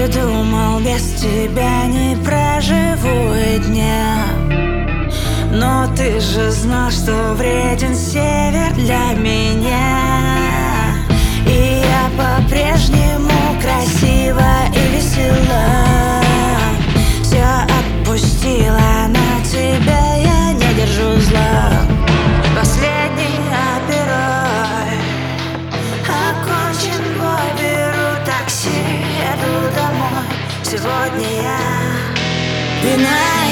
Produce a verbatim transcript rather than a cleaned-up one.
ты думал, без тебя не проживу и дня. Но ты же знал, что вреден север для меня. И я по-прежнему красива и весела. Все отпустила, на тебя я не держу зла. Последний оперой окончен бой, беру такси, еду домой. Сегодня я вина.